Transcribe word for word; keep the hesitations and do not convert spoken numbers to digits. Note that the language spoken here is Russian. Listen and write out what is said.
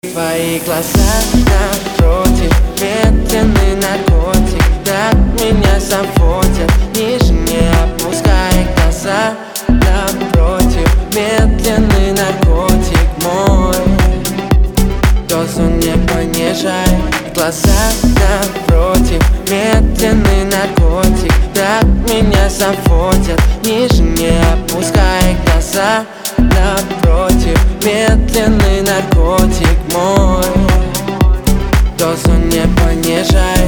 Твои глаза напротив, медленный наркотик, так меня заводят. Ниже не опускай глаза напротив, медленный наркотик мой. Дозу не понижай. Глаза напротив, медленный наркотик, так меня заводят. Ниже не опускай глаза напротив, медленный наркотик мой. Дозу не понижай.